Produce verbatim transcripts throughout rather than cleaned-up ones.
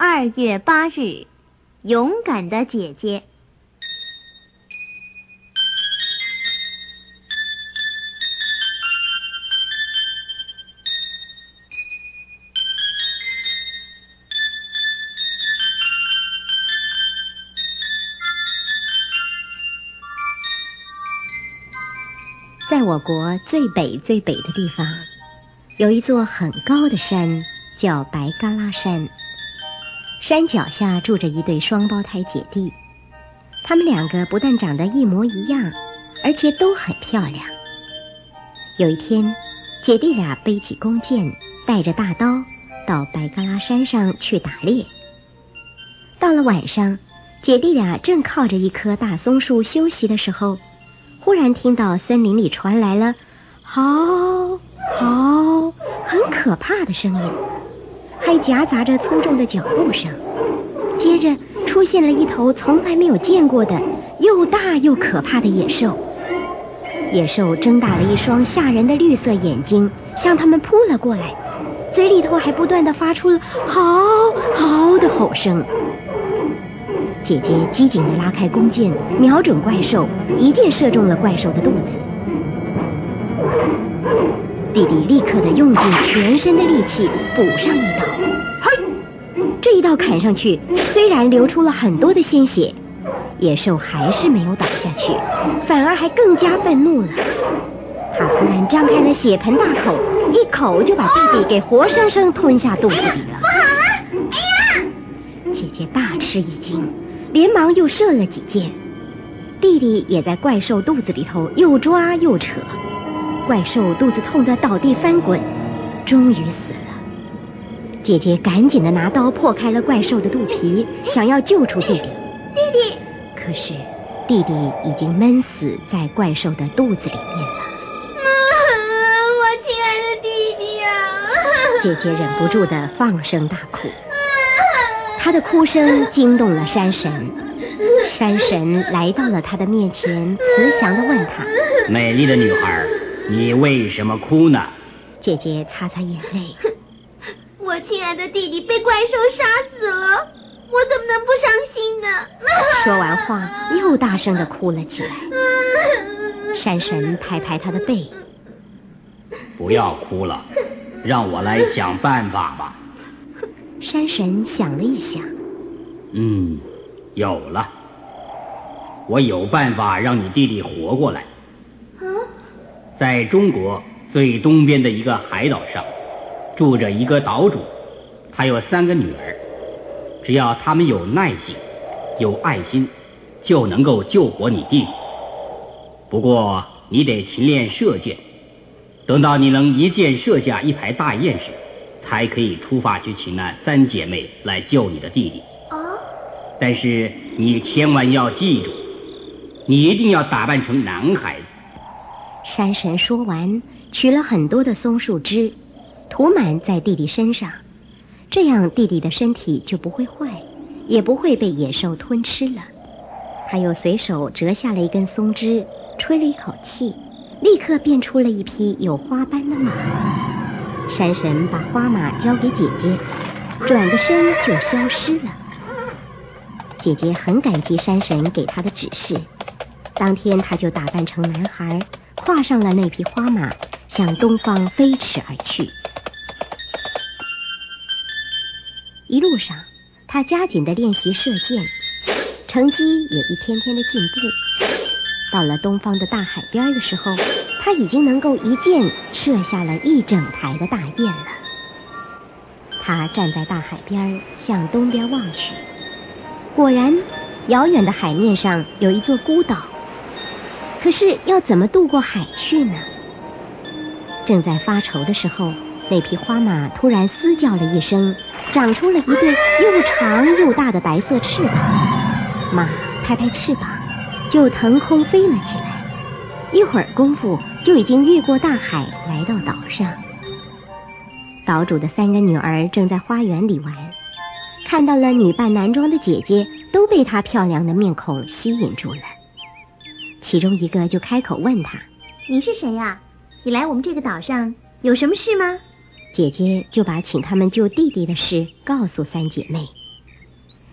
二月八日，勇敢的姐姐。 在我国最北最北的地方，有一座很高的山，叫白嘎拉山。山脚下住着一对双胞胎姐弟，他们两个不但长得一模一样，而且都很漂亮。有一天，姐弟俩背起弓箭，带着大刀到白嘎拉山上去打猎。到了晚上，姐弟俩正靠着一棵大松树休息的时候，忽然听到森林里传来了嚎嚎很可怕的声音，还夹杂着粗重的脚步声。接着出现了一头从来没有见过的又大又可怕的野兽。野兽睁大了一双吓人的绿色眼睛，向他们扑了过来，嘴里头还不断地发出了嚎嚎的吼声。姐姐机警地拉开弓箭，瞄准怪兽，一箭射中了怪兽的肚子。弟弟立刻地用尽全身的力气补上一刀，嘿！这一刀砍上去，虽然流出了很多的鲜血，野兽还是没有倒下去，反而还更加愤怒了。他突然张开了血盆大口，一口就把弟弟给活生生吞下肚子里了。 不好了！哎呀！ 姐姐大吃一惊，连忙又射了几箭。弟弟也在怪兽肚子里头又抓又扯，怪兽肚子痛得倒地翻滚，终于死了。姐姐赶紧地拿刀破开了怪兽的肚皮，想要救出弟弟。 弟弟！ 可是弟弟已经闷死在怪兽的肚子里面了。 我亲爱的弟弟呀！ 姐姐忍不住地放声大哭。她的哭声惊动了山神，山神来到了她的面前，慈祥地问她： 美丽的女孩，你为什么哭呢？ 姐姐擦擦眼泪。 我亲爱的弟弟被怪兽杀死了，我怎么能不伤心呢？ 说完话，又大声地哭了起来。山神拍拍她的背： 不要哭了，让我来想办法吧。 山神想了一想， 嗯，有了，我有办法让你弟弟活过来。 啊？ 在中国最东边的一个海岛上，住着一个岛主，他有三个女儿，只要他们有耐性，有爱心，就能够救活你弟弟。不过你得勤练射箭，等到你能一箭射下一排大雁时，才可以出发去请那三姐妹来救你的弟弟。 啊！ 但是你千万要记住，你一定要打扮成男孩子。 山神说完，取了很多的松树枝，涂满在弟弟身上，这样弟弟的身体就不会坏，也不会被野兽吞吃了。他又随手折下了一根松枝，吹了一口气，立刻变出了一匹有花斑的马。山神把花马交给姐姐，转个身就消失了。姐姐很感激山神给她的指示，当天她就打扮成男孩，跨上了那匹花马，向东方飞驰而去。一路上，她加紧地练习射箭，成绩也一天天的进步。到了东方的大海边的时候，他已经能够一箭射下了一整排的大雁了。他站在大海边，向东边望去，果然遥远的海面上有一座孤岛。可是要怎么渡过海去呢？正在发愁的时候，那匹花马突然嘶叫了一声，长出了一对又长又大的白色翅膀。马拍拍翅膀，就腾空飞了起来，一会儿功夫就已经越过大海来到岛上。岛主的三个女儿正在花园里玩，看到了女扮男装的姐姐，都被她漂亮的面孔吸引住了。其中一个就开口问她： 你是谁呀？你来我们这个岛上有什么事吗？ 姐姐就把请他们救弟弟的事告诉三姐妹。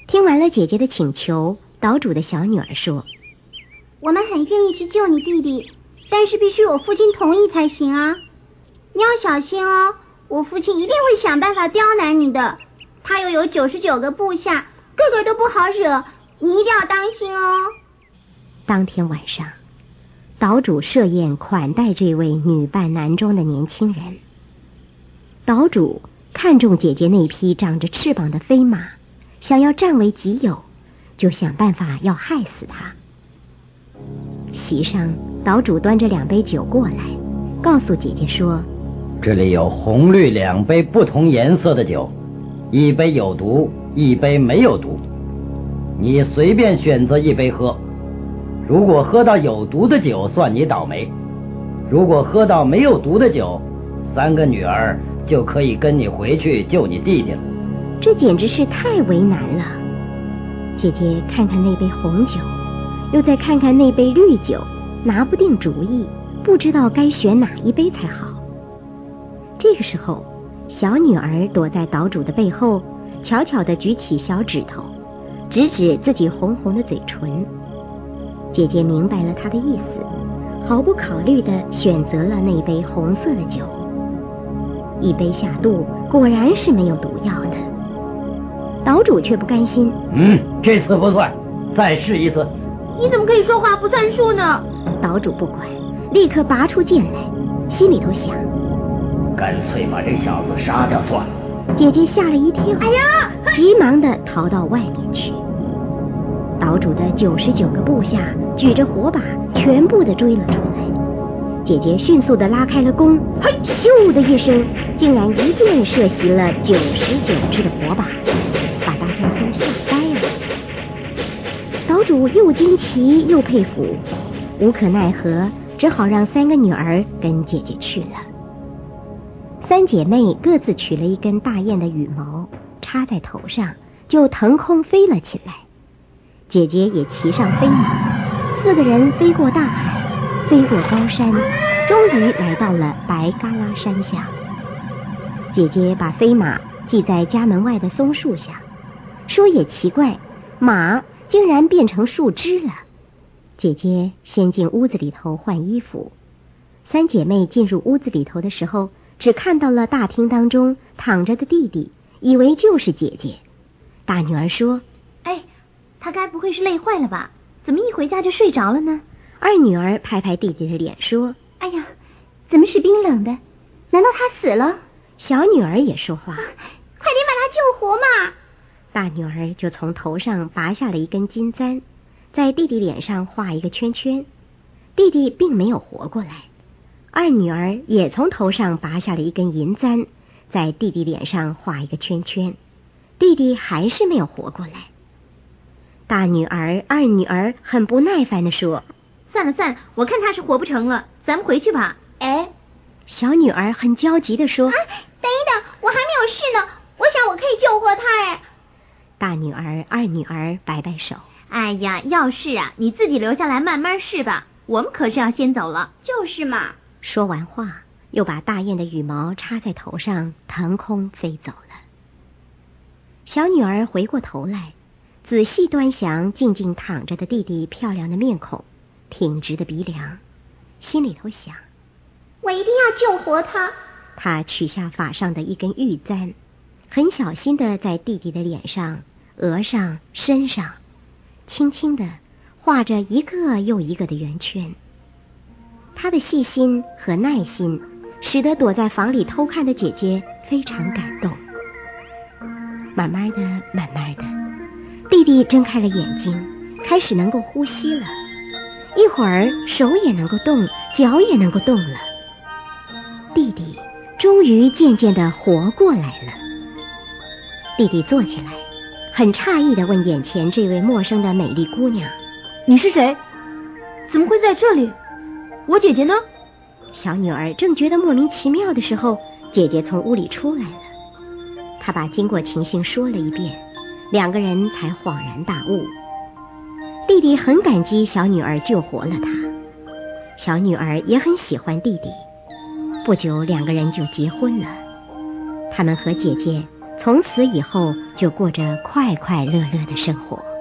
听完了姐姐的请求，岛主的小女儿说： 我们很愿意去救你弟弟，但是必须我父亲同意才行啊。你要小心哦，我父亲一定会想办法刁难你的，他又有九十九个部下，个个都不好惹，你一定要当心哦。 当天晚上，岛主设宴款待这位女扮男装的年轻人。岛主看中姐姐那匹长着翅膀的飞马，想要占为己有，就想办法要害死她。席上，岛主端着两杯酒过来，告诉姐姐说： 这里有红绿两杯不同颜色的酒，一杯有毒，一杯没有毒，你随便选择一杯喝。如果喝到有毒的酒，算你倒霉；如果喝到没有毒的酒，三个女儿就可以跟你回去救你弟弟了。 这简直是太为难了。姐姐看看那杯红酒，又再看看那杯绿酒，拿不定主意，不知道该选哪一杯才好。这个时候，小女儿躲在岛主的背后，悄悄地举起小指头，指指自己红红的嘴唇。姐姐明白了她的意思，毫不考虑地选择了那杯红色的酒。一杯下肚，果然是没有毒药的。岛主却不甘心， 嗯，这次不算，再试一次。 你怎么可以说话不算数呢？ 岛主不管，立刻拔出剑来，心里头想： 干脆把这小子杀掉算了。 姐姐吓了一跳， 哎呀， 急忙地逃到外面去。岛主的九十九个部下举着火把，全部的追了出来。姐姐迅速地拉开了弓，嘿，咻的一声，竟然一箭射熄了九十九只的火把，把大家都吓呆了。岛主又惊奇又佩服，无可奈何，只好让三个女儿跟姐姐去了。三姐妹各自取了一根大雁的羽毛，插在头上，就腾空飞了起来。姐姐也骑上飞马，四个人飞过大海，飞过高山，终于来到了白嘎拉山下。姐姐把飞马系在家门外的松树下，说也奇怪，马竟然变成树枝了。姐姐先进屋子里头换衣服。三姐妹进入屋子里头的时候，只看到了大厅当中躺着的弟弟，以为就是姐姐。大女儿说： 哎，他该不会是累坏了吧？怎么一回家就睡着了呢？ 二女儿拍拍弟弟的脸说： 哎呀，怎么是冰冷的？难道他死了？ 小女儿也说话：啊， 快点把他救活嘛！ 大女儿就从头上拔下了一根金簪，在弟弟脸上画一个圈圈。弟弟并没有活过来。二女儿也从头上拔下了一根银簪，在弟弟脸上画一个圈圈。弟弟还是没有活过来。大女儿、二女儿很不耐烦地说： 算了算了，我看他是活不成了，咱们回去吧。哎， 小女儿很焦急地说：啊， 等一等，我还没有事呢，我想我可以救活他。哎， 大女儿、二女儿摆摆手： 哎呀，要是啊，你自己留下来慢慢试吧，我们可是要先走了。就是嘛。 说完话，又把大雁的羽毛插在头上，腾空飞走了。小女儿回过头来，仔细端详静静躺着的弟弟漂亮的面孔，挺直的鼻梁，心里头想： 我一定要救活他。 她取下法上的一根玉簪，很小心地在弟弟的脸上、额上、身上轻轻地画着一个又一个的圆圈。她的细心和耐心使得躲在房里偷看的姐姐非常感动。慢慢的慢慢的，弟弟睁开了眼睛，开始能够呼吸了，一会儿手也能够动，脚也能够动了。弟弟终于渐渐的活过来了。弟弟坐起来，很诧异地问眼前这位陌生的美丽姑娘： 你是谁？怎么会在这里？我姐姐呢？ 小女儿正觉得莫名其妙的时候，姐姐从屋里出来了。她把经过情形说了一遍，两个人才恍然大悟。弟弟很感激小女儿救活了他，小女儿也很喜欢弟弟。不久，两个人就结婚了。他们和姐姐从此以后就过着快快乐乐的生活。